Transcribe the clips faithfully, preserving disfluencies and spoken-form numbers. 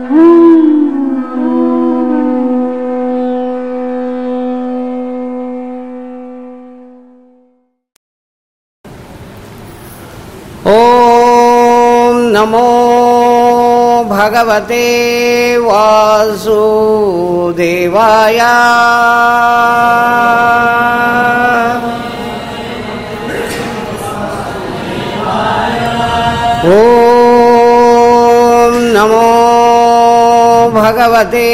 ओम नमो भगवते वासुदेवाय। ओम नमो भगवते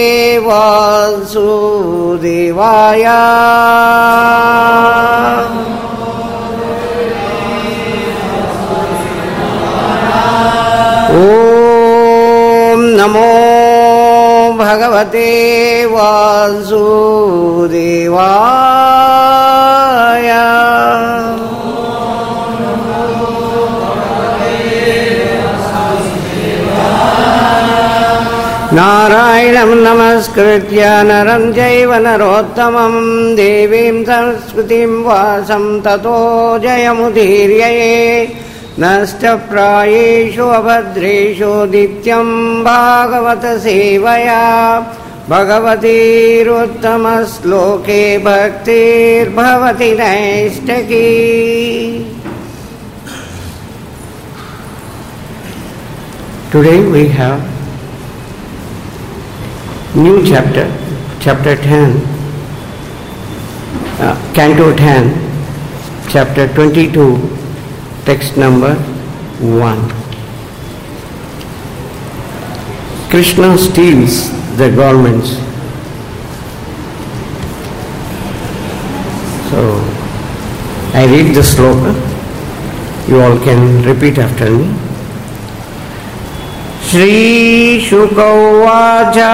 वासुदेवाय। ओम नमो भगवते वासुदेवाय। नारायणं नमस्कृत्य नरं चैव नरोत्तमं देवीं सरस्वतीं व्यासं ततो जयमुदीरये। नष्टप्रायेषु अभद्रेषु नित्यं भागवत सेवया भगवतीरुत्तमश्लोके भक्तिर्भवति नैष्ठकी। Today we have new chapter, chapter ten, uh, Canto ten, chapter twenty-two. Text number one. Krishna steals the garments. So, I read the sloka. You all can repeat after me. Shri Shuka Uvacha.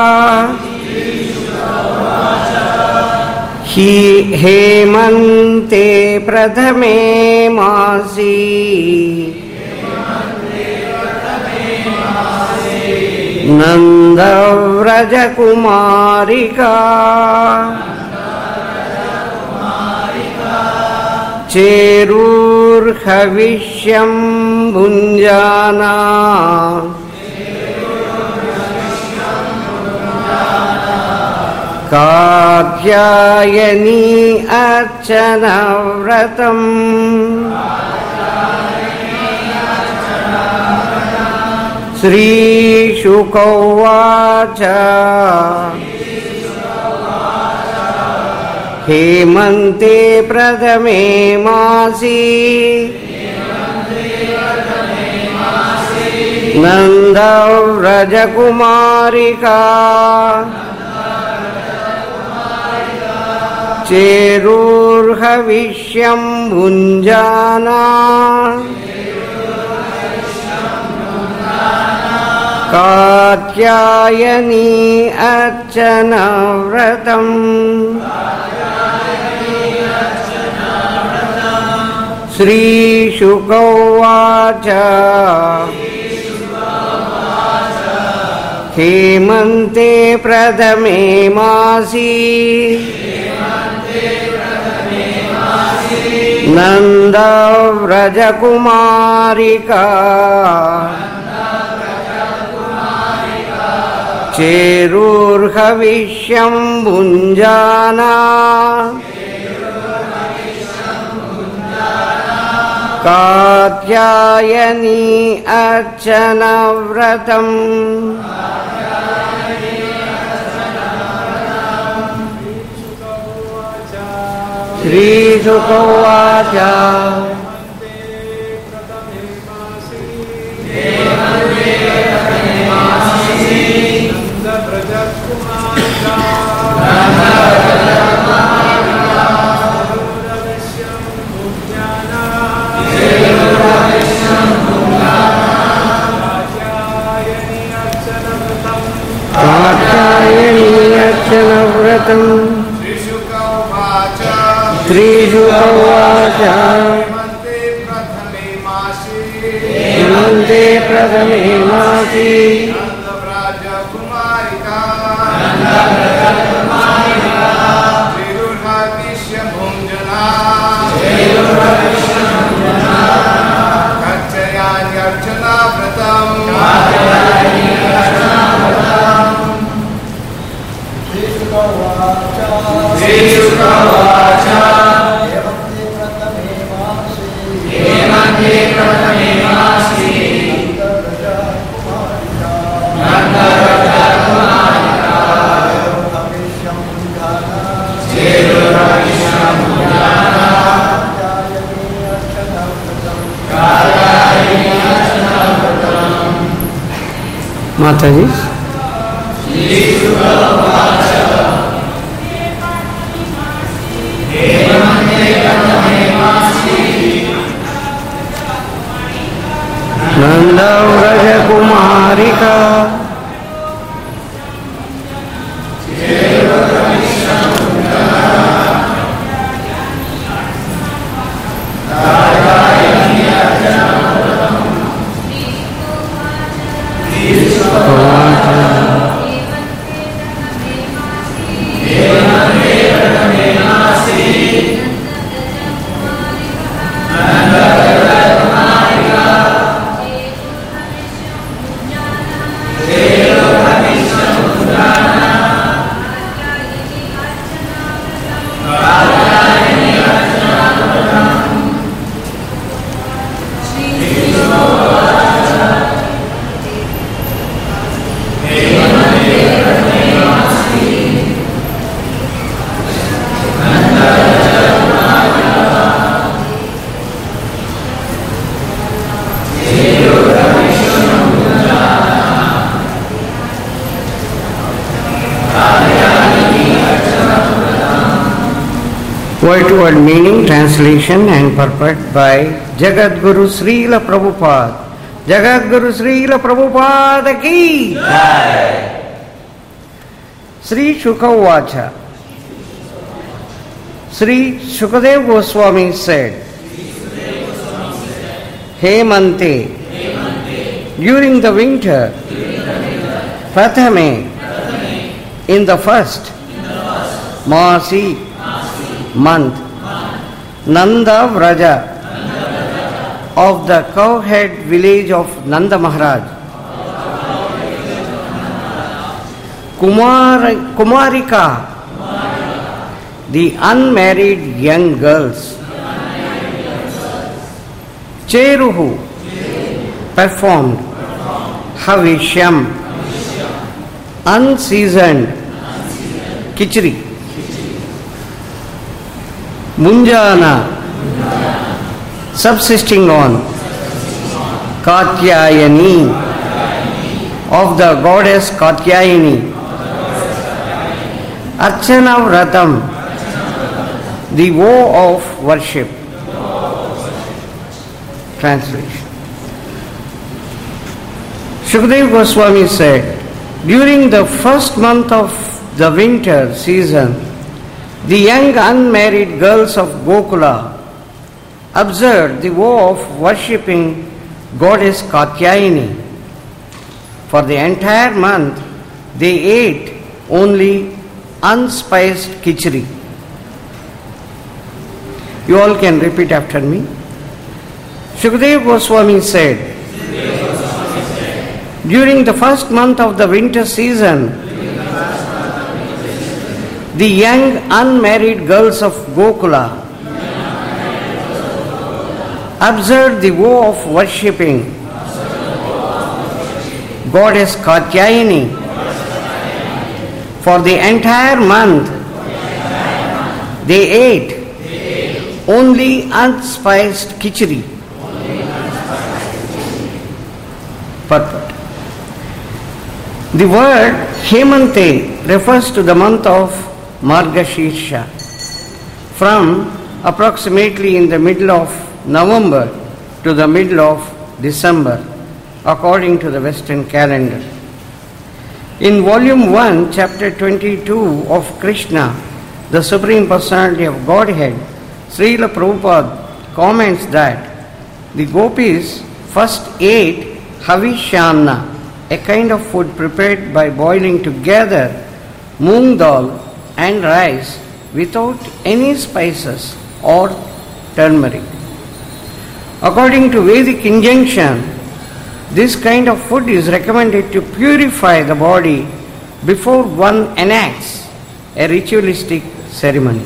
He Hemante Prathame Masi Nanda Vraja Kumarika Cherur Havishyam Bhunjana Katyayani अर्चना व्रतम श्री शुक उवाच हेमन्ते प्रथमे मासि नन्द व्रजकुमारिका चेरुर्हविष्यं भुञ्जाना कात्यायनी अर्चना व्रतम् श्री शुक उवाच हेमन्ते प्रथमे मासि नन्द व्रजकुमारिका चेरुर्हविष्यं भुञ्जाना कात्यायनी अर्चना व्रतम् श्री शुक उवाच कात्यायनी अर्चना व्रतम् श्री शुक उवाच हेमन्ते प्रथमे मासि चेरुर्हविष्यं भुञ्जना कात्यायनी अर्चना व्रतम् Mataji. Nanda Vraja Kumarika. Word-to-word meaning, translation and purport by Jagat Guru Srila Prabhupada. Jagat Guru Srila Prabhupada ki jai. Sri Shuka Vacha. Sri Shukadev Goswami said, Hemante, during the winter, Prathame, in the first, Masi, month, Nanda Vraja, of the cowhead village of Nanda Maharaj, Kumar, Kumarika, the unmarried young girls, Cheruhu, performed, Havisham, unseasoned, Kichri, Munjana, subsisting on, Katyayani, of the goddess Katyayani, Archana Vratam, the vow of worship. Translation. Shukadeva Goswami said, during the first month of the winter season, the young unmarried girls of Gokula observed the vow of worshipping goddess Katyayani. For the entire month, they ate only unspiced khichdi. You all can repeat after me. Shukadeva Goswami said, during the first month of the winter season, the young unmarried girls of Gokula observed the vow of worshipping goddess Katyayani. For the entire month, they ate only unspiced khichdi. Purport. The word Hemante refers to the month of Margashirsha, from approximately in the middle of November to the middle of December, according to the Western calendar. In Volume one, Chapter twenty-two of Krishna, the Supreme Personality of Godhead, Srila Prabhupada comments that the gopis first ate Havishana, a kind of food prepared by boiling together moong dal and rice without any spices or turmeric. According to Vedic injunction, this kind of food is recommended to purify the body before one enacts a ritualistic ceremony.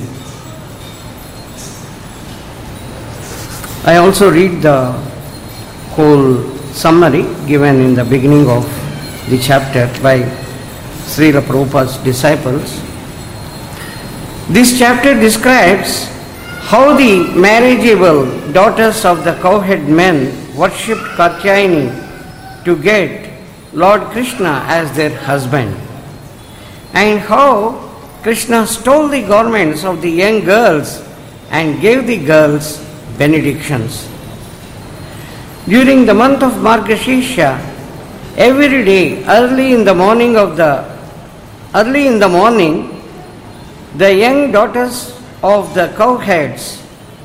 I also read the whole summary given in the beginning of the chapter by Srila Prabhupada's disciples. This chapter describes how the marriageable daughters of the cowhead men worshipped Katyayani to get Lord Krishna as their husband, and how Krishna stole the garments of the young girls and gave the girls benedictions. During the month of Margashirsha, every day, early in the morning of the early in the morning, the young daughters of the cowheads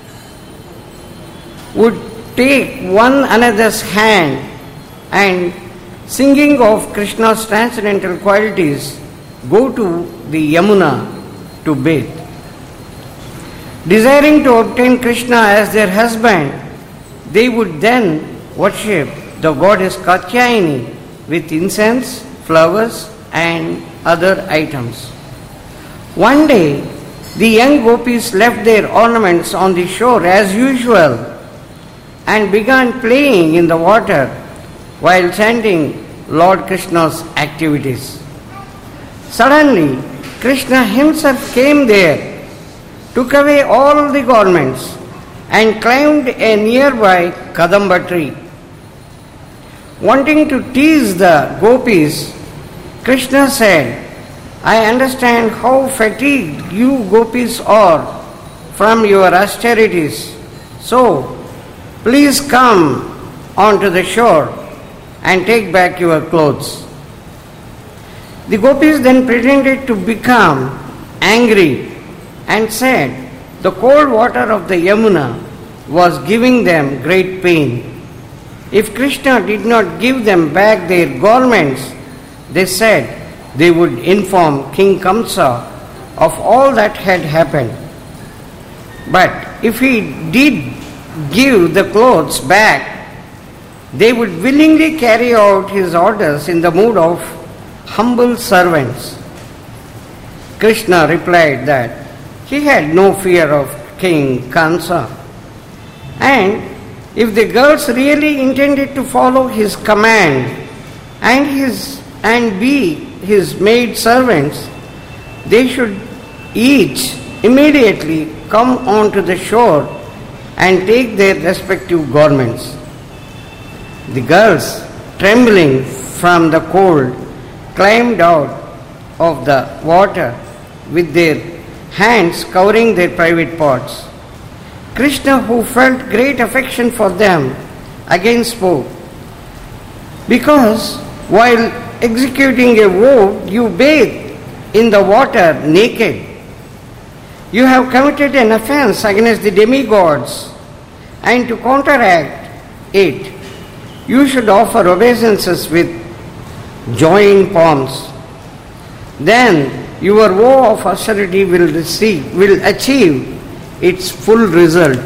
would take one another's hand and, singing of Krishna's transcendental qualities, go to the Yamuna to bathe. Desiring to obtain Krishna as their husband, they would then worship the goddess Katyayani with incense, flowers and other items. One day, the young gopis left their ornaments on the shore as usual and began playing in the water while chanting Lord Krishna's activities. Suddenly, Krishna himself came there, took away all the garments and climbed a nearby Kadamba tree. Wanting to tease the gopis, Krishna said, I understand how fatigued you gopis are from your austerities. So, please come onto the shore and take back your clothes. The gopis then pretended to become angry and said the cold water of the Yamuna was giving them great pain. If Krishna did not give them back their garments, they said they would inform King Kamsa of all that had happened. But if he did give the clothes back, they would willingly carry out his orders in the mood of humble servants. Krishna replied that he had no fear of King Kamsa, and if the girls really intended to follow his command and his and be his maid servants, they should each immediately come onto the shore and take their respective garments. The girls, trembling from the cold, climbed out of the water with their hands covering their private parts. Krishna, who felt great affection for them, again spoke, because while executing a vow, you bathe in the water naked. You have committed an offense against the demigods, and to counteract it, you should offer obeisances with joined palms. Then your vow of austerity will receive, will achieve its full result.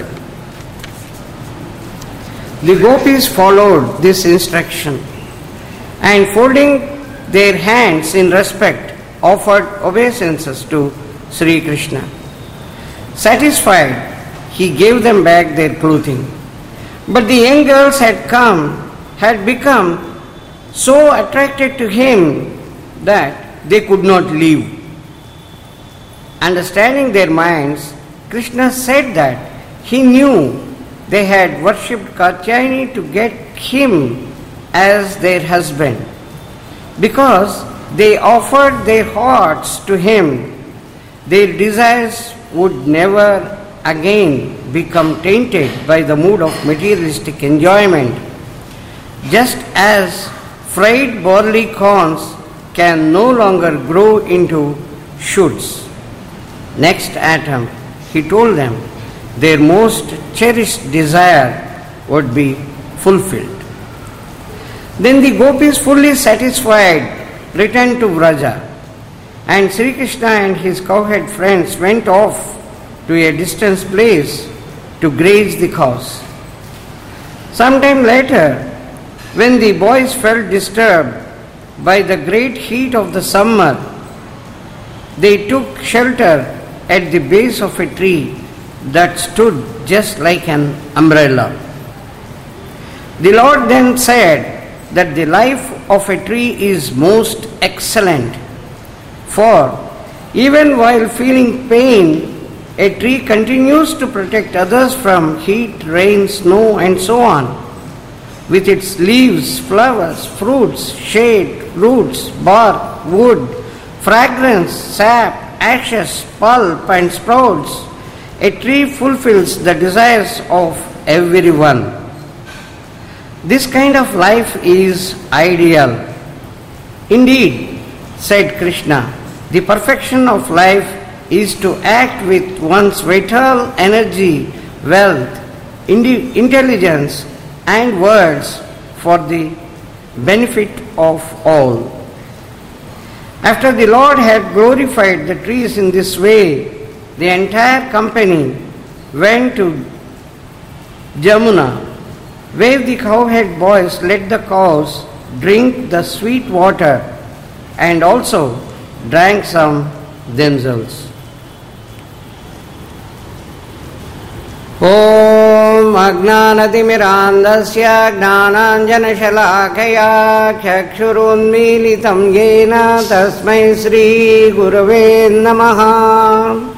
The gopis followed this instruction and, folding their hands in respect, offered obeisances to Sri Krishna. Satisfied, he gave them back their clothing. But the young girls had come, had become so attracted to him that they could not leave. Understanding their minds, Krishna said that he knew they had worshipped Katyayani to get him as their husband. Because they offered their hearts to him, their desires would never again become tainted by the mood of materialistic enjoyment, just as fried barley corns can no longer grow into shoots. Next atom, he told them, their most cherished desire would be fulfilled. Then the gopis, fully satisfied, returned to Vraja, and Sri Krishna and his cowhead friends went off to a distant place to graze the cows. Sometime later, when the boys felt disturbed by the great heat of the summer, they took shelter at the base of a tree that stood just like an umbrella. The Lord then said that the life of a tree is most excellent, for even while feeling pain, a tree continues to protect others from heat, rain, snow, and so on. with its leaves, flowers, fruits, shade, roots, bark, wood, fragrance, sap, ashes, pulp and sprouts, a tree fulfills the desires of everyone. This kind of life is ideal. Indeed, said Krishna, the perfection of life is to act with one's vital energy, wealth, indi- intelligence and words for the benefit of all. After the Lord had glorified the trees in this way, the entire company went to Jamuna, where the cowhead boys let the cows drink the sweet water and also drank some themselves. Om Ajnanatimirandasya Jnananjanashalakaya Chakshurunmilitam Yena Tasmai Sri Gurave Namaha.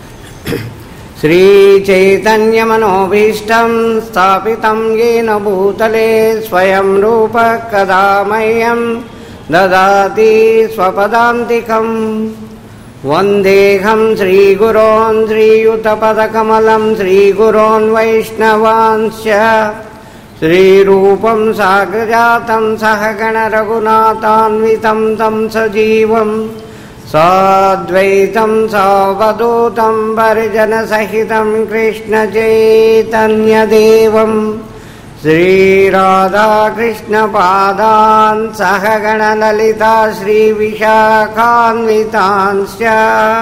Sri Chaitanya Manobhishtam Sthapitam Yena Bhutale Swayam Rupa Kadamayam Dadati Swapadantikam Vandeham Sri Guron Sri Yuttapadakamalam Sri Guron Vaishnavansya Sri Rupam Sagrajatam Sahagana Raghunathanvitam Tam Sajivam Sadvaitam Savadutam Parijana Sahitam Krishna Chaitanya Devam Sri Radha Krishna Padan Sahagana Lalita Sri Vishakhanvitansya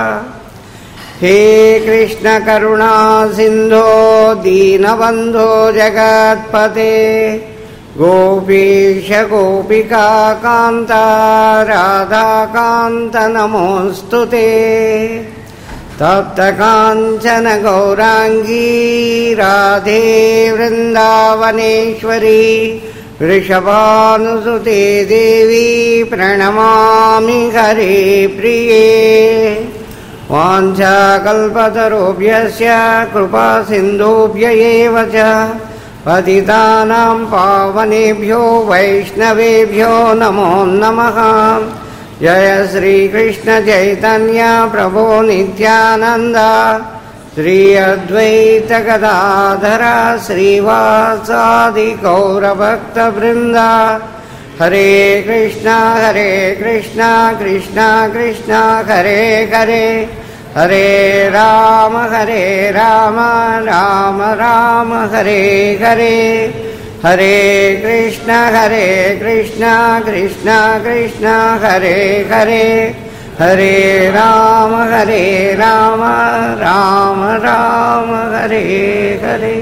He Krishna Karuna Sindho Dinabandho Jagatpate Gopisha Gopika Kanta Radha Kanta Namostute Tapta Kanchana Gaurangi Radhe Vrindavaneshwari Vrishabhanusute Devi Pranamami Hare Priye Vancha Kalpatarobhyasya Krupa Sindhubhya Evacha Patitanam Pavanebhyo Vaishnavebhyo Namo Namaha Jaya Sri Krishna Chaitanya Prabhu Nityananda Sri Advaita Gadadhara Sri Vasadi Gaura Bhakta Vrinda Hare Krishna Hare Krishna Krishna Krishna Hare Hare Hare Rama Hare Rama Rama Rama Hare Hare Hare Krishna Hare Krishna Krishna Krishna Hare Hare Hare Rama Hare Rama Rama Rama Hare Hare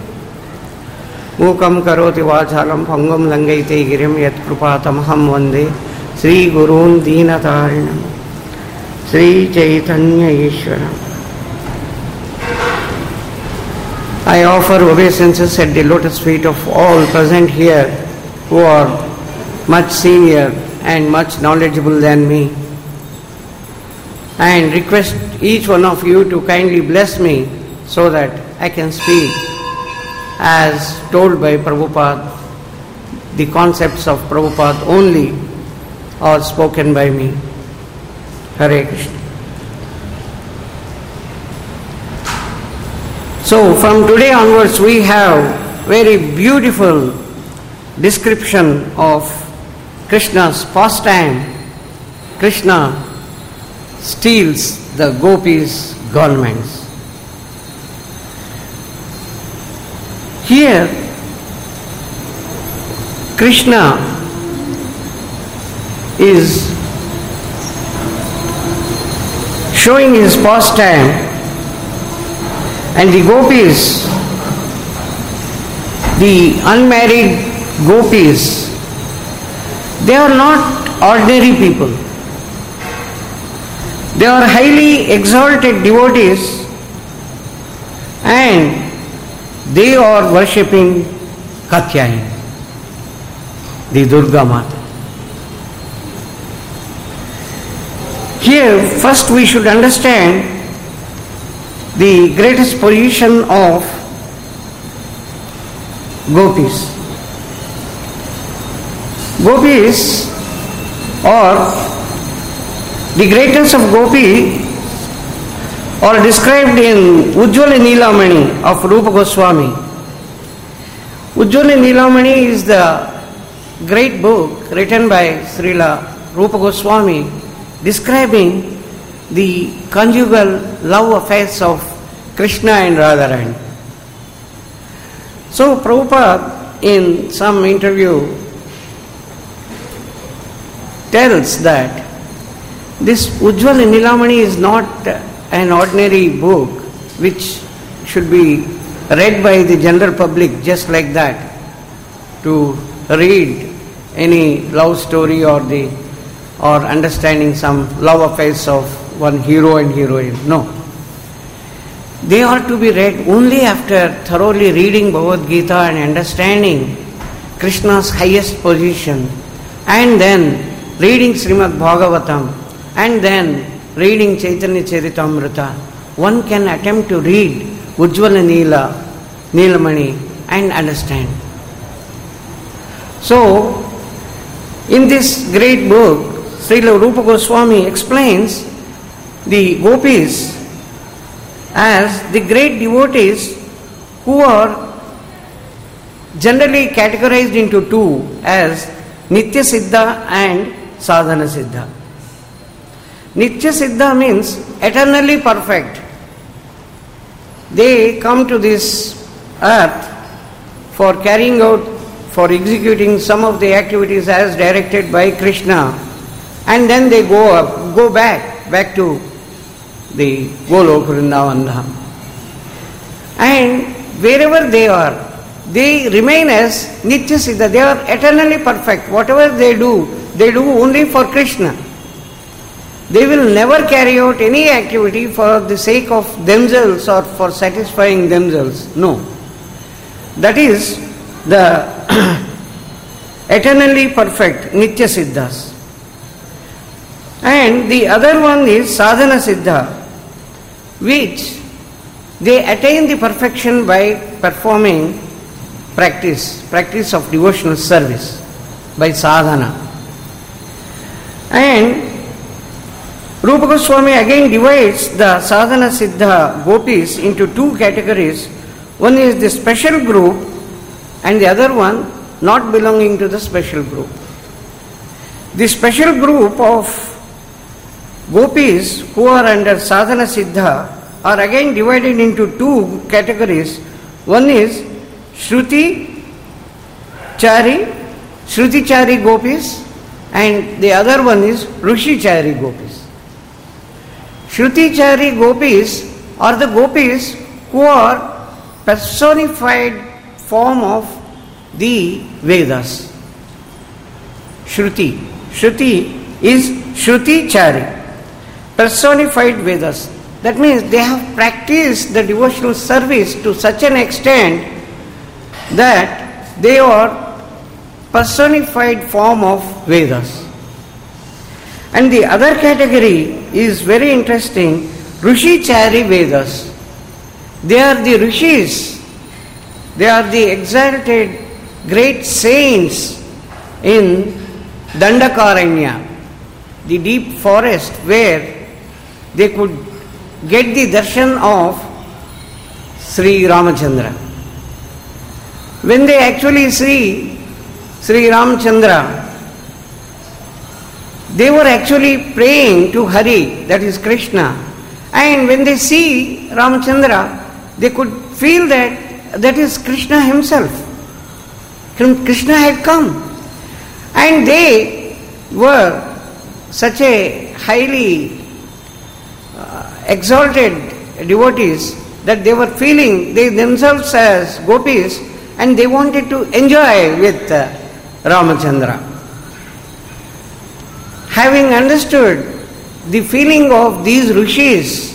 Mukam karoti vachalam pangam langaite girim yat krupatamaham vande Sri Gurun Deenatarinam Sri Chaitanya Ishwaram. I offer obeisances at the lotus feet of all present here who are much senior and much knowledgeable than me, and request each one of you to kindly bless me so that I can speak as told by Prabhupada. The concepts of Prabhupada only are spoken by me. Hare Krishna. So from today onwards we have very beautiful description of Krishna's pastime. Krishna steals the gopis' garments. Here Krishna is showing his pastime, and the gopis, the unmarried gopis, they are not ordinary people. They are highly exalted devotees, and they are worshipping Katyayani, the Durga Mata. Here, first we should understand the greatest position of gopis. Gopis, or the greatness of Gopi, are described in Ujjvala Nilamani of Rupa Goswami. Ujjvala Nilamani is the great book written by Srila Rupa Goswami describing the conjugal love affairs of Krishna and Radharani. So Prabhupada in some interview tells that this Ujjvala Nilamani is not an ordinary book which should be read by the general public just like that, to read any love story or the or understanding some love affairs of one hero and heroine. No. They are to be read only after thoroughly reading Bhagavad Gita and understanding Krishna's highest position, and then reading Srimad Bhagavatam, and then reading Chaitanya Charitamrita. One can attempt to read Ujjvala Nila, Nilamani and understand. So, in this great book, Srila Rupa Goswami explains the gopis as the great devotees who are generally categorized into two as Nitya Siddha and Sadhana Siddha. Nitya Siddha means eternally perfect. They come to this earth for carrying out, for executing some of the activities as directed by Krishna, and then they go up, go back, back to the Golok Vrindavan Dham. And wherever they are, they remain as Nitya Siddha. They are eternally perfect. Whatever they do, they do only for Krishna. They will never carry out any activity for the sake of themselves or for satisfying themselves. No. That is the eternally perfect Nitya Siddhas. And the other one is Sadhana Siddha, which they attain the perfection by performing practice, practice of devotional service by sadhana. And Rupa Goswami again divides the Sadhana Siddha gopis into two categories. One is the special group and the other one not belonging to the special group. The special group of gopis who are under Sadhana Siddha are again divided into two categories. One is Shruti Chari, Shruti Chari gopis, and the other one is Rushi Chari gopis. Shruti Chari gopis are the gopis who are personified form of the Vedas. Shruti. Shruti is Shruti Chari, personified Vedas. That means they have practiced the devotional service to such an extent that they are personified form of Vedas. And the other category is very interesting, Rushi Chari Vedas. They are the Rishis, they are the exalted great saints in Dandakaranya, the deep forest where they could get the darshan of Sri Ramachandra. When they actually see Sri Ramachandra, they were actually praying to Hari, that is Krishna. And when they see Ramachandra, they could feel that that is Krishna himself. Krishna had come. And they were such a highly uh, exalted devotees that they were feeling they themselves as gopis, and they wanted to enjoy with uh, Ramachandra. Having understood the feeling of these rishis,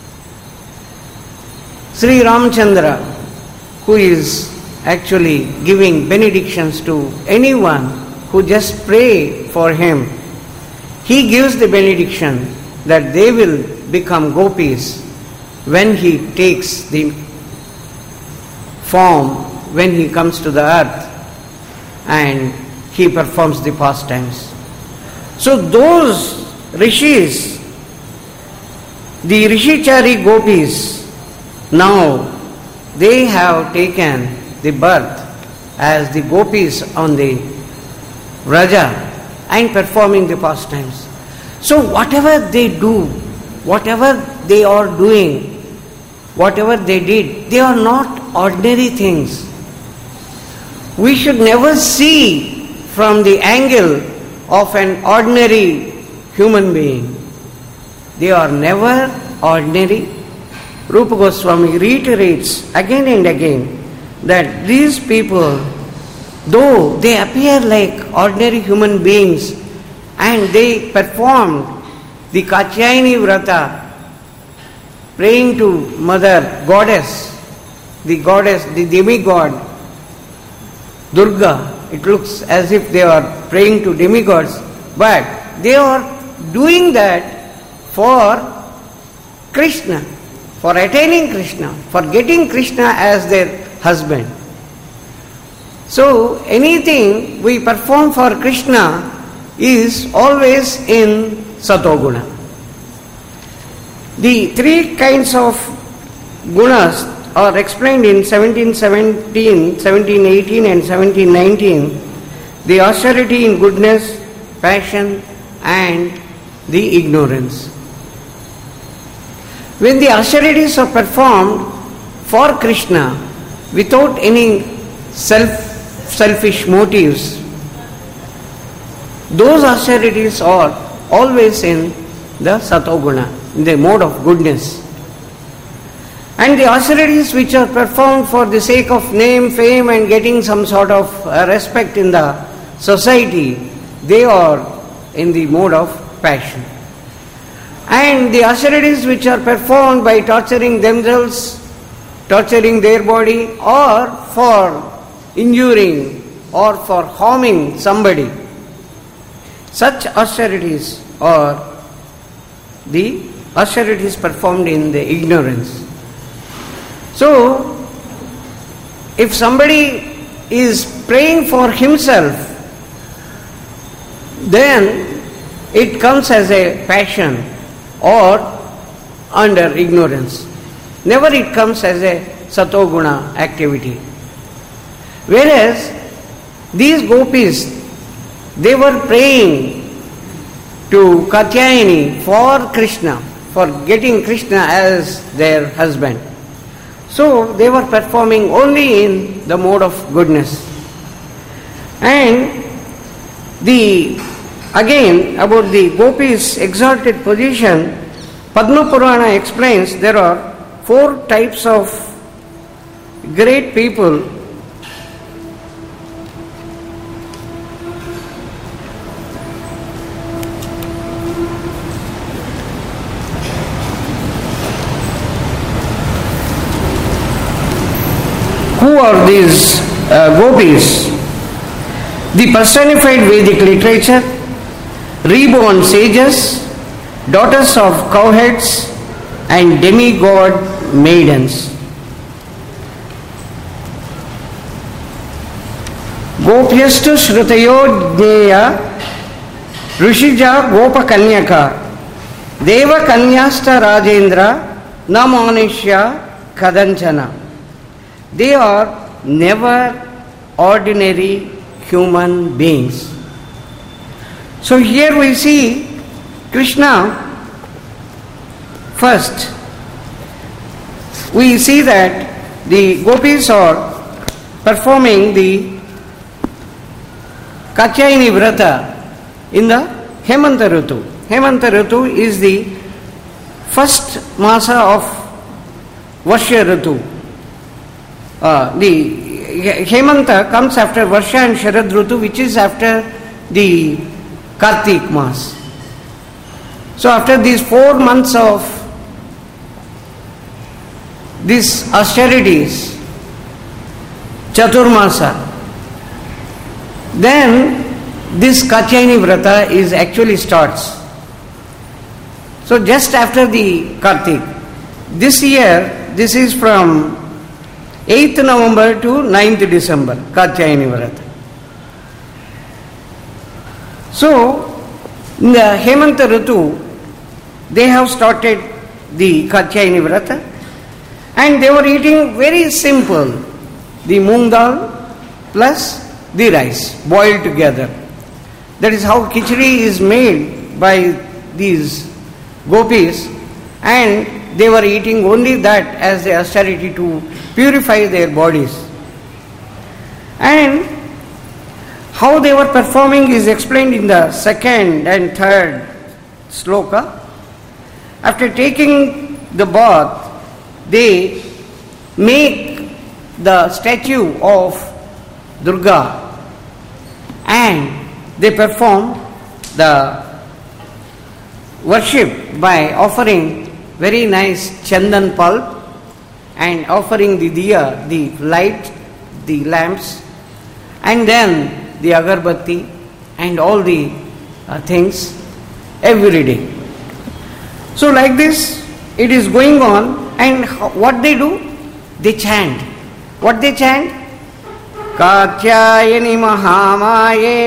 Sri Ramachandra, who is actually giving benedictions to anyone who just pray for him, he gives the benediction that they will become gopis when he takes the form, when he comes to the earth and he performs the pastimes. So those rishis, the Rishichari gopis, now they have taken the birth as the gopis on the Vraja and performing the pastimes. So whatever they do, whatever they are doing, whatever they did, they are not ordinary things. We should never see from the angle of an ordinary human being. They are never ordinary. Rupa Goswami reiterates again and again that these people, though they appear like ordinary human beings and they performed the Katyayani Vrata, praying to Mother Goddess, the goddess, the demigod Durga. It looks as if they are praying to demigods, but they are doing that for Krishna, for attaining Krishna, for getting Krishna as their husband. So anything we perform for Krishna is always in Satoguna. The three kinds of gunas are explained in seventeen seventeen, seventeen eighteen and seventeen nineteen. The austerity in goodness, passion and the ignorance. When the austerities are performed for Krishna without any self selfish motives, those austerities are always in the Satoguna, in the mode of goodness. And the austerities which are performed for the sake of name, fame and getting some sort of uh, respect in the society, they are in the mode of passion. And the austerities which are performed by torturing themselves, torturing their body, or for injuring or for harming somebody, such austerities are the austerities performed in the ignorance. So, if somebody is praying for himself, then it comes as a passion or under ignorance. Never it comes as a Satoguna activity. Whereas these gopis, they were praying to Katyayani for Krishna, for getting Krishna as their husband. So they were performing only in the mode of goodness. And the again about the gopis' exalted position, Padma Purana explains there are four types of great people who are these uh, gopis. The personified Vedic literature, reborn sages, daughters of cowheads and demigod maidens. Gopyastu Shrutayo Jneya Rishija Gopa Kanyaka Deva Kanyasta Rajendra Namanishya Kadanchana. They are never ordinary human beings. So here we see Krishna first. We see that the gopis are performing the Katyayani Vrata in the Hemanta Ritu. Hemanta Ritu is the first masa of Varsha Ritu. Uh, the Hemanta comes after Varsha and Sharad Ritu, which is after the Kartik Mas. So after these four months of these austerities, Chaturmasa, then this Katyayani Vrata is actually starts. So just after the Kartik. This year, this is from eighth November to ninth December, Katyayani Vrata. So, in the Hemanta Ritu, they have started the Katyayani Vrata, and they were eating very simple, the moong dal plus the rice boiled together. That is how khichdi is made by these gopis, and they were eating only that as the austerity to purify their bodies. And how they were performing is explained in the second and third sloka. After taking the bath, they make the statue of Durga and they perform the worship by offering very nice chandan pulp and offering the diya, the light, the lamps, and then the agarbatti and all the uh, things every day. So like this it is going on, and what they do? They chant. What they chant? Katyayani Mahamaye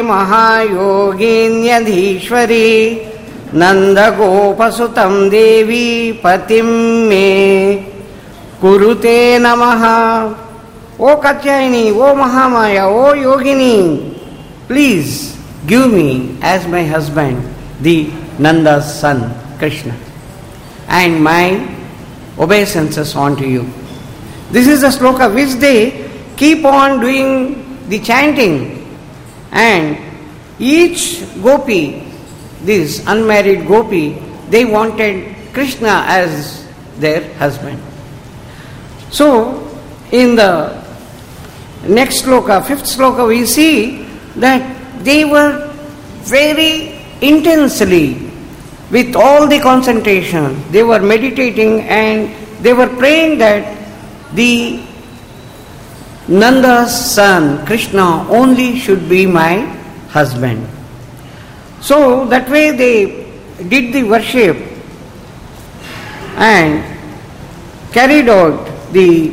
Mahayoginyadhishwari Nanda Gopasutam Devi Patim Me Kurute Namaha. O Katyayani, O Mahamaya, O Yogini, please give me as my husband the Nanda's son, Krishna, and my obeisances unto you. This is the sloka which they keep on doing the chanting, and each gopi, this unmarried gopi, they wanted Krishna as their husband. So, in the next sloka, fifth sloka, we see that they were very intensely, with all the concentration, they were meditating and they were praying that the Nanda's son, Krishna, only should be my husband. So that way they did the worship and carried out the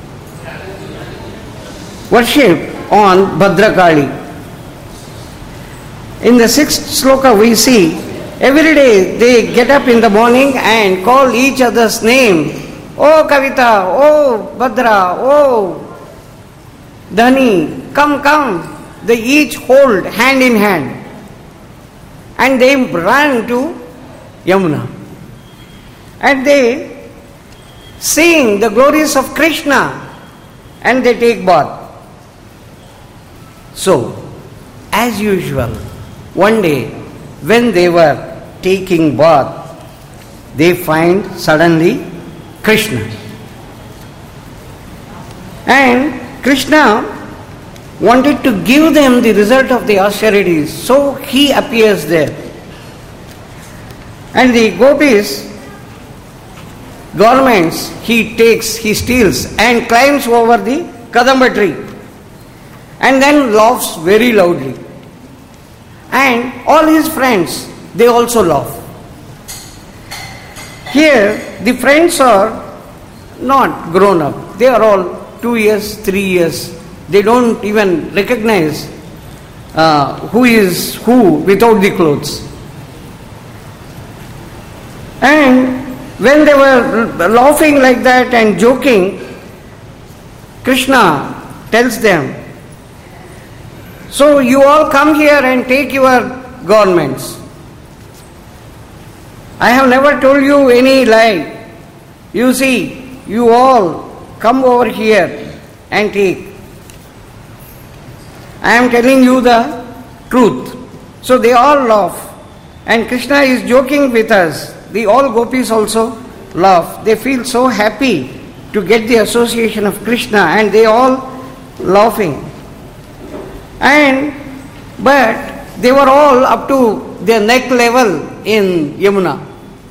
worship on Bhadrakali. In the sixth sloka we see, every day they get up in the morning and call each other's name. Oh Kavita, oh Bhadra, oh Dhani, come, come. They each hold hand in hand and they run to Yamuna. And they sing the glories of Krishna and they take bath. So, as usual, one day when they were taking bath, they find suddenly Krishna. And Krishna wanted to give them the result of the austerities, so he appears there. And the gopis' garments he takes, he steals and climbs over the Kadamba tree and then laughs very loudly. And all his friends, they also laugh. Here, the friends are not grown up. They are all two years, three years. They don't even recognize uh, who is who without the clothes. And when they were laughing like that and joking, Krishna tells them, so you all come here and take your garments. I have never told you any lie. You see, you all come over here and take. I am telling you the truth. So they all laugh. And Krishna is joking with us. The all gopis also laugh. They feel so happy to get the association of Krishna and they all laughing. And but they were all up to their neck level in Yamuna.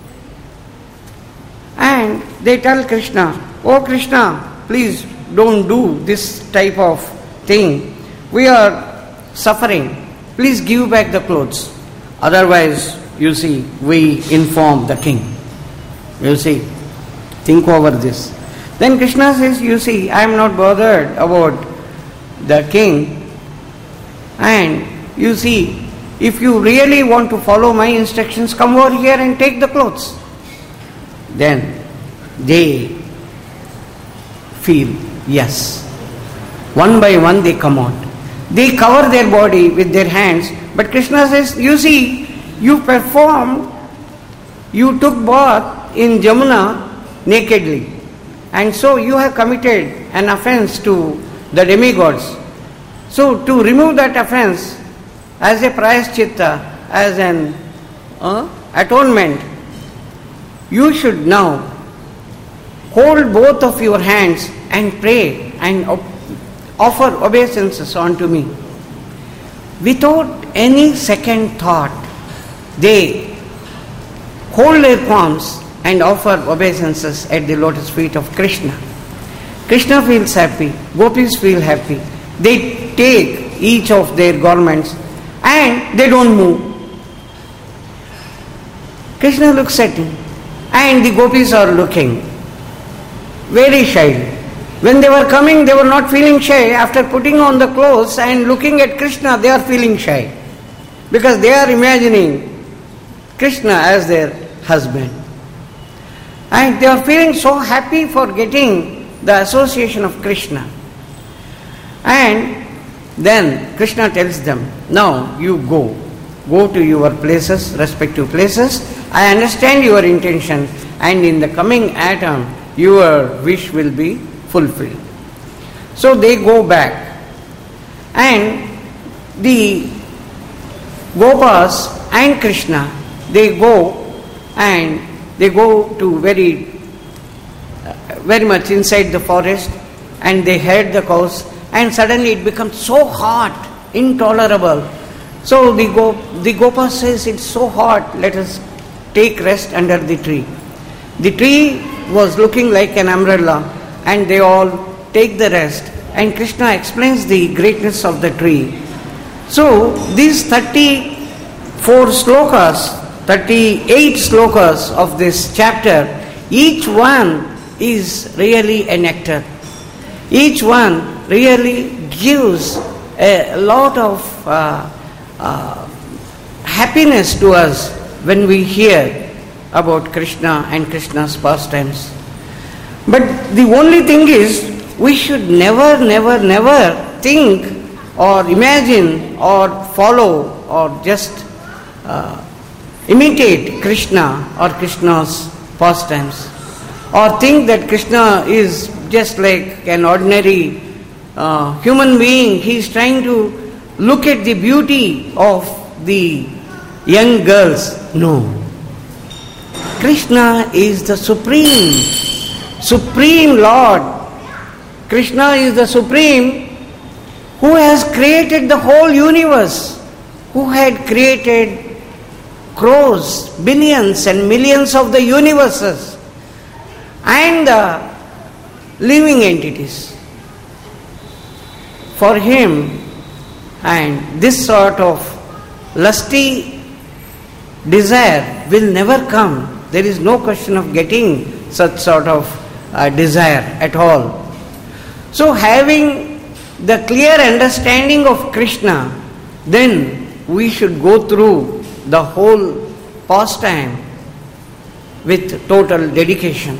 And they tell Krishna, oh Krishna, please don't do this type of thing. We are suffering. Please give back the clothes. Otherwise, you see, we inform the king. You see, think over this. Then Krishna says, you see, I am not bothered about the king. And you see, if you really want to follow my instructions, come over here and take the clothes. Then they feel, yes. One by one they come out. They cover their body with their hands. But Krishna says, you see, you performed, you took bath in Jamuna nakedly. And so you have committed an offense to the demigods. So to remove that offense as a prayaschitta, as an uh, atonement, you should now hold both of your hands and pray and op- offer obeisances unto me. Without any second thought, they hold their palms and offer obeisances at the lotus feet of Krishna. Krishna feels happy, gopis feel happy. They take each of their garments and they don't move. Krishna looks at him and the gopis are looking very shyly. When they were coming, they were not feeling shy. After putting on the clothes and looking at Krishna, they are feeling shy. Because they are imagining Krishna as their husband. And they are feeling so happy for getting the association of Krishna. And then Krishna tells them, now you go. Go to your places, respective places. I understand your intention, and in the coming atom, your wish will be fulfilled. So they go back. And the Gopas and Krishna, they go and they go to very, uh, very much inside the forest, and they herd the cows, and suddenly it becomes so hot, intolerable. So the, Go, the Gopa says, it's so hot, let us take rest under the tree. The tree was looking like an umbrella, and they all take the rest. And Krishna explains the greatness of the tree. So these thirty-four slokas, thirty-eight slokas of this chapter, each one is really a nectar. Each one really gives a lot of uh, uh, happiness to us when we hear about Krishna and Krishna's pastimes. But the only thing is, we should never, never, never think or imagine or follow or just uh, imitate Krishna or Krishna's pastimes, or think that Krishna is just like an ordinary uh, human being. He is trying to look at the beauty of the young girls. No. Krishna is the supreme, supreme Lord. Krishna is the supreme who has created the whole universe, who had created crores, billions and millions of the universes and the living entities. For him, and this sort of lusty desire will never come. There is no question of getting such sort of uh, desire at all. So having the clear understanding of Krishna, then we should go through the whole pastime with total dedication.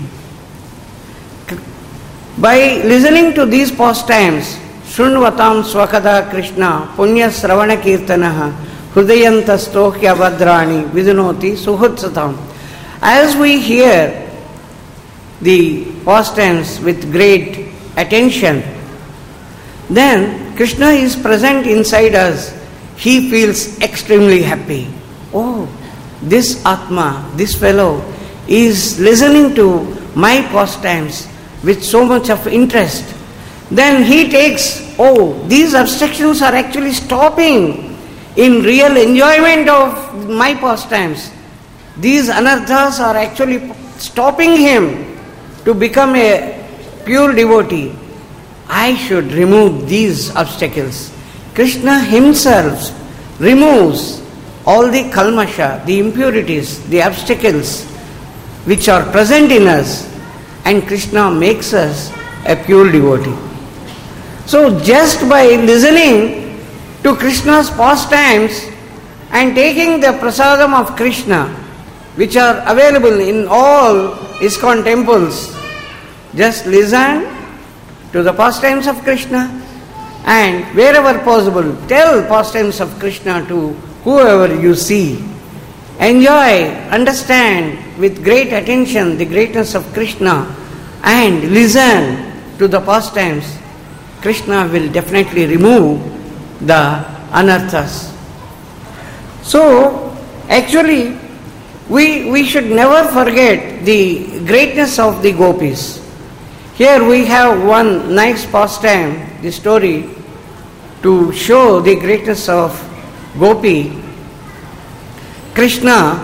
By listening to these pastimes, Shrunvatam Swakada Krishna Punya Sravana Kirtanaha Hrudayantastohya Vadrani Vidunoti Suhutsatam. As we hear the pastimes with great attention, then Krishna is present inside us. He feels extremely happy. Oh, this Atma, this fellow is listening to my pastimes with so much of interest. Then he takes, oh, these obstructions are actually stopping in real enjoyment of my pastimes. These anarthas are actually stopping him to become a pure devotee. I should remove these obstacles. Krishna himself removes all the kalmasha, the impurities, the obstacles which are present in us, and Krishna makes us a pure devotee. So just by listening to Krishna's pastimes, and taking the prasadam of Krishna, which are available in all ISKCON temples, just listen to the pastimes of Krishna, and wherever possible, tell pastimes of Krishna to whoever you see. Enjoy, understand with great attention the greatness of Krishna, and listen to the pastimes. Krishna will definitely remove the anarthas. So, actually, we, we should never forget the greatness of the gopis. Here we have one nice pastime, the story, to show the greatness of gopi. Krishna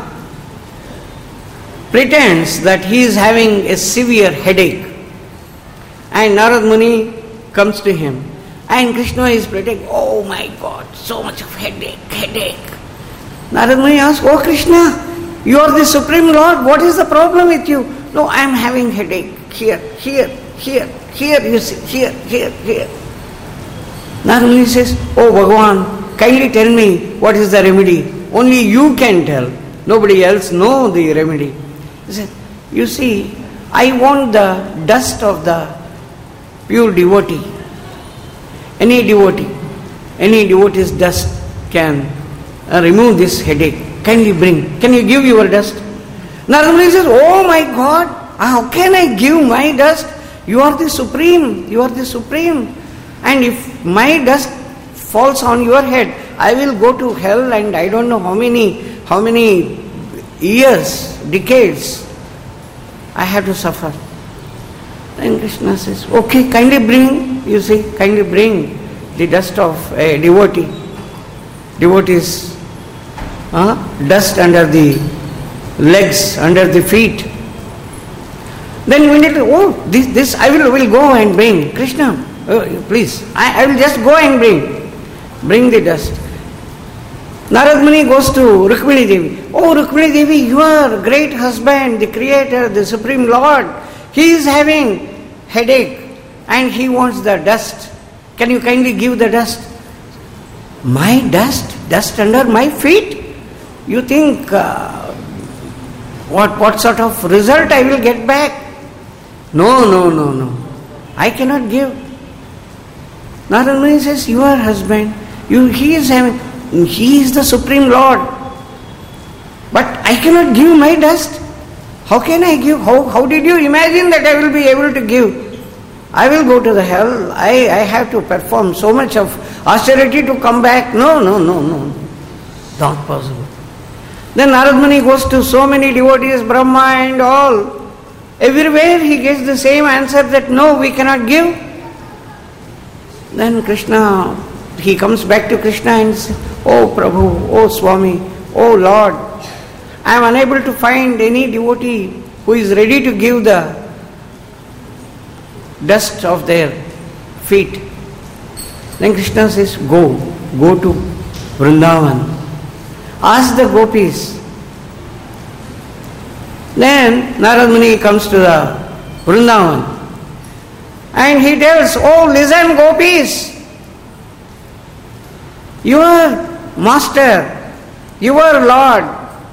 pretends that he is having a severe headache, and Narad Muni comes to him, and Krishna is pretending, oh my God, so much of headache, headache. Narad Muni asks, oh Krishna, you are the Supreme Lord, what is the problem with you? No, I am having headache, here, here, here, here, you see, here, here, here. Narad Muni says, oh Bhagavan, kindly tell me what is the remedy. Only you can tell. Nobody else knows the remedy. He said, you see, I want the dust of the pure devotee. Any devotee, any devotee's dust can uh, remove this headache. Kindly bring. Can you give your dust? Narad Muni says, oh my God, how can I give my dust? You are the Supreme. You are the Supreme. And if my dust falls on your head, I will go to hell, and I don't know how many, how many years, decades, I have to suffer. And Krishna says, okay, kindly bring, you see, kindly bring the dust of a devotee. Devotees, uh, dust under the legs, under the feet. Then immediately, oh, this, this I will, will go and bring. Krishna, oh, please, I, I will just go and bring. Bring the dust. Narad Muni goes to Rukmini Devi. Oh Rukmini Devi, your great husband, the Creator, the Supreme Lord, he is having headache and he wants the dust. Can you kindly give the dust? My dust? Dust under my feet? You think uh, what, what sort of result I will get back? No, no, no, no. I cannot give. Narad Muni says, your husband, you, he is having, he is the Supreme Lord. But I cannot give my dust. How can I give? How, how did you imagine that I will be able to give? I will go to the hell. I, I have to perform so much of austerity to come back. No, no, no, no. Not possible. Then Narad Muni goes to so many devotees, Brahma and all. Everywhere he gets the same answer that no, we cannot give. Then Krishna, he comes back to Krishna and says, oh Prabhu, oh Swami, oh Lord, I am unable to find any devotee who is ready to give the dust of their feet. Then Krishna says, go, go to Vrindavan. Ask the gopis. Then Narad Muni comes to the Vrindavan and he tells, oh listen gopis, your master, your Lord,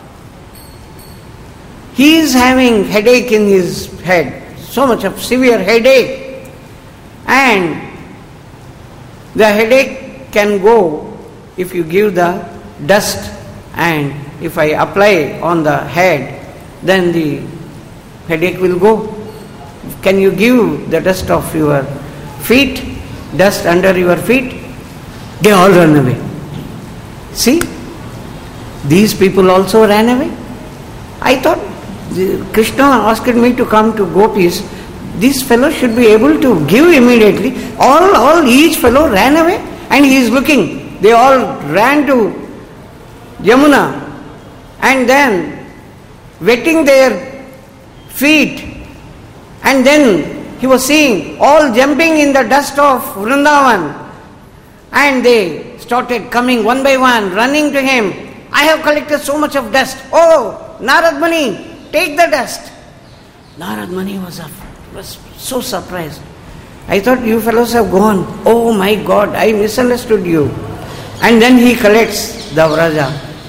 he is having headache in his head, so much of severe headache, and the headache can go if you give the dust, and if I apply on the head, then the headache will go. Can you give the dust of your feet, dust under your feet? They all run away. See, these people also ran away. I thought Krishna asked me to come to gopis. This fellow should be able to give immediately. All, all, each fellow ran away and he is looking. They all ran to Yamuna and then wetting their feet, and then he was seeing all jumping in the dust of Vrindavan, and they started coming one by one, running to him. I have collected so much of dust. Oh, Narad Muni, take the dust. Narad Muni was, was so surprised. I thought you fellows have gone. Oh my God, I misunderstood you. And then he collects the Vraja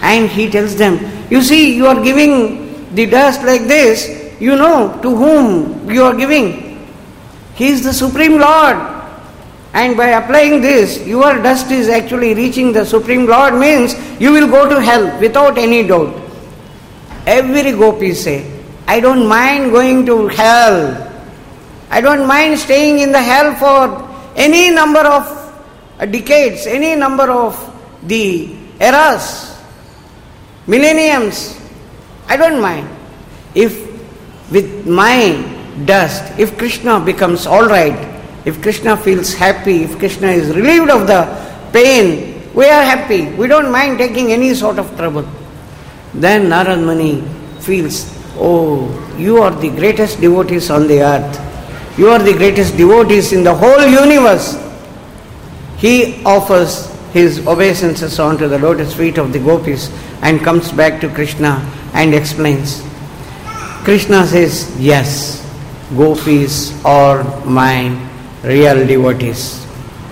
and he tells them, you see, you are giving the dust like this, you know to whom you are giving. He is the Supreme Lord. And by applying this, your dust is actually reaching the Supreme Lord, means you will go to hell without any doubt. Every gopi say, I don't mind going to hell. I don't mind staying in the hell for any number of decades, any number of the eras, millenniums. I don't mind. If with my dust, if Krishna becomes alright, if Krishna feels happy, if Krishna is relieved of the pain, we are happy. We don't mind taking any sort of trouble. Then Narad Muni feels, oh, you are the greatest devotees on the earth. You are the greatest devotees in the whole universe. He offers his obeisances onto the lotus feet of the gopis and comes back to Krishna and explains. Krishna says, yes, gopis are my real devotees.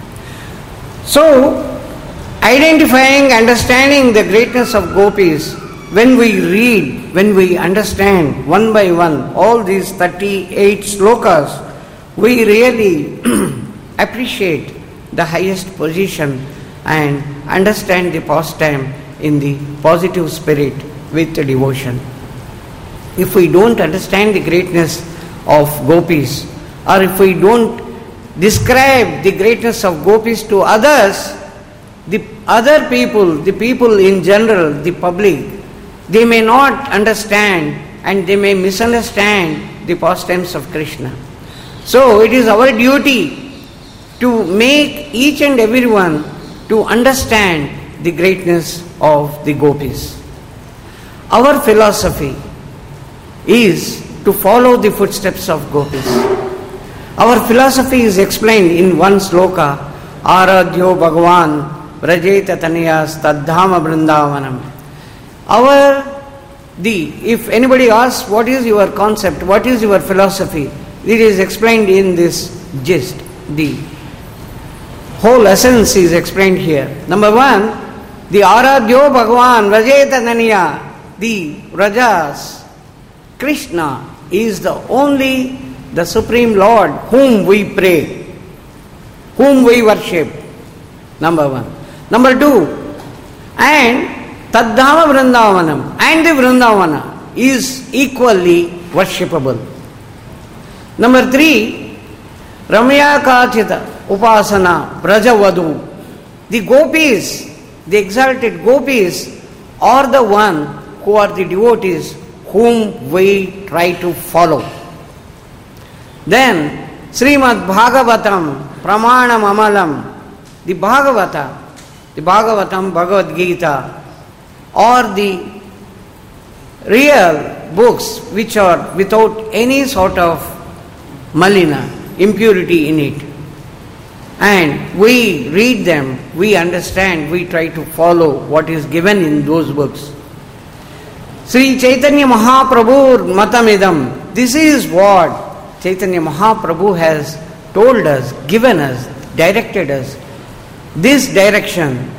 So, identifying, understanding the greatness of gopis, when we read, when we understand one by one all these thirty-eight slokas, we really appreciate the highest position and understand the pastime in the positive spirit with devotion. If we don't understand the greatness of gopis, or if we don't describe the greatness of gopis to others, the other people, the people in general, the public, they may not understand and they may misunderstand the pastimes of Krishna. So it is our duty to make each and everyone to understand the greatness of the gopis. Our philosophy is to follow the footsteps of gopis. Our philosophy is explained in one sloka, Aradhyo Bhagavan Vrajeta Taniyas Tadhama Vrindavanam. Our, the, if anybody asks what is your concept, what is your philosophy, it is explained in this gist. The whole essence is explained here. Number one, the Aradhyo Bhagavan Vrajeta Taniya, the Rajas, Krishna is the only, the Supreme Lord whom we pray, whom we worship. Number one. Number two, and Tadhama Vrindavanam, and the Vrindavana is equally worshipable. Number three, Ramya Kachita Upasana Brajavadu. The gopis, the exalted gopis are the one who are the devotees whom we try to follow. Then Srimad Bhagavatam Pramanam Amalam, the Bhagavata, the Bhagavatam, Bhagavad Gita, or the real books which are without any sort of malina, impurity in it. And we read them, we understand, we try to follow what is given in those books. Sri Chaitanya Mahaprabhu Matamidam, this is what Chaitanya Mahaprabhu has told us, given us, directed us. This direction,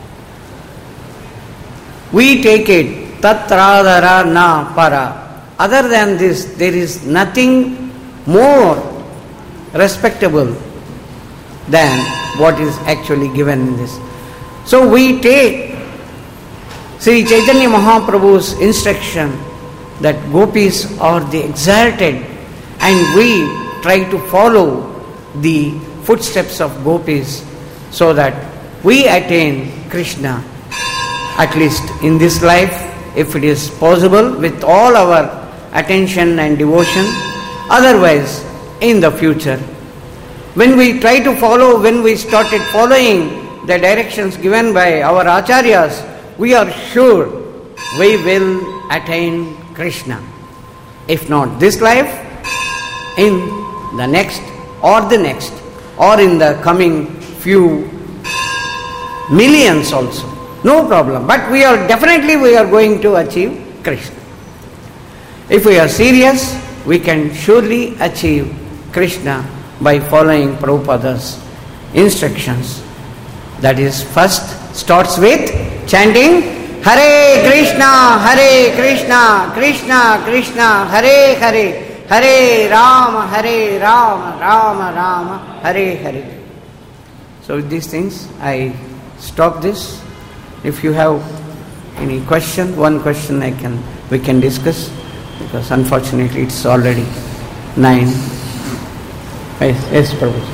we take it, tatradhara na para. Other than this, there is nothing more respectable than what is actually given in this. So we take Sri Chaitanya Mahaprabhu's instruction that gopis are the exalted, and we try to follow the footsteps of gopis so that we attain Krishna, at least in this life, if it is possible, with all our attention and devotion. Otherwise, in the future, when we try to follow, when we started following the directions given by our acharyas, we are sure we will attain Krishna. If not this life, in the next or the next, or in the coming few millions also. No problem. But we are definitely we are going to achieve Krishna. If we are serious, we can surely achieve Krishna by following Prabhupada's instructions. That is, first starts with chanting Hare Krishna, Hare Krishna, Krishna Krishna, Hare Hare, Hare Rama, Hare Rama, Rama Rama, Hare Hare. So with these things, I stop this. If you have any question, one question I can, we can discuss, because unfortunately it's already nine. Yes, yes, Prabhuji.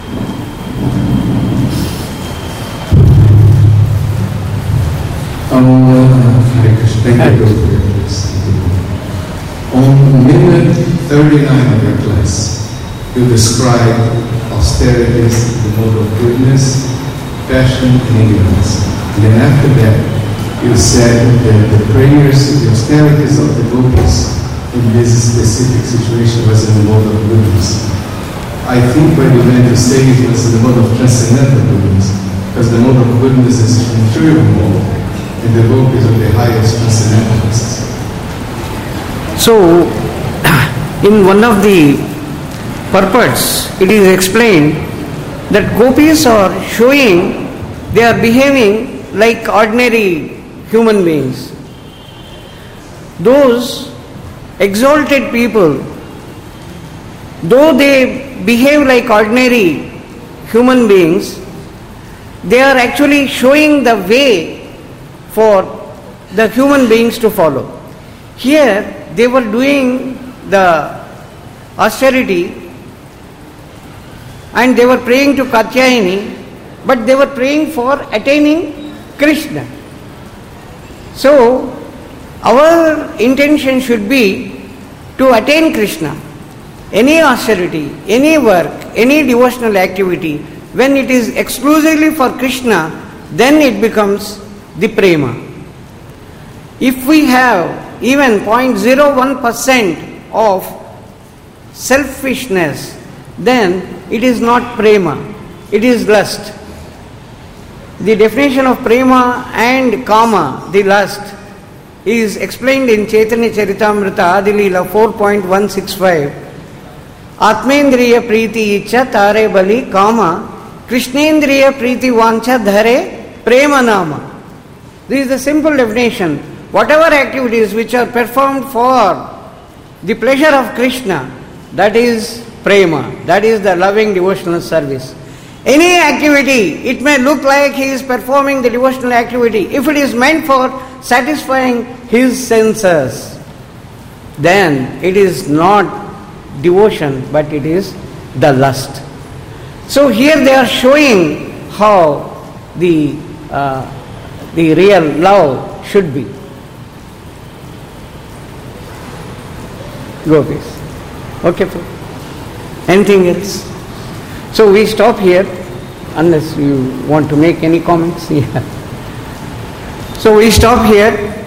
Thank you for your class. On minute thirty-nine of your class, you describe austerities, the mode of goodness, passion, and ignorance. And then after that, you said that the prayers, the austerities of the gopis in this specific situation was in the mode of goodness. I think what you meant to say it was in the mode of transcendental goodness, because the mode of goodness is an interior mode, and the gopis are the highest transcendentalists. So, in one of the purports, it is explained that gopis are showing they are behaving like ordinary human beings. Those exalted people, though they behave like ordinary human beings, they are actually showing the way for the human beings to follow. Here they were doing the austerity and they were praying to Katyayani, but they were praying for attaining Krishna. So our intention should be to attain Krishna. Any austerity, any work, any devotional activity, when it is exclusively for Krishna, then it becomes the prema. If we have even zero point zero one percent of selfishness, then it is not prema, it is lust. The definition of prema and kama, the lust, is explained in Chaitanya Charitamrita Adilila four point one six five. Atmendriya priti icha tare bali kama, Krishnendriya priti vancha dhare prema nama. This is the simple definition. Whatever activities which are performed for the pleasure of Krishna, that is prema, that is the loving devotional service. Any activity, it may look like he is performing the devotional activity. If it is meant for satisfying his senses, then it is not devotion, but it is the lust. So here they are showing how the uh, the real love should be. Gopis. Okay, anything else? So we stop here, unless you want to make any comments. Yeah. So we stop here.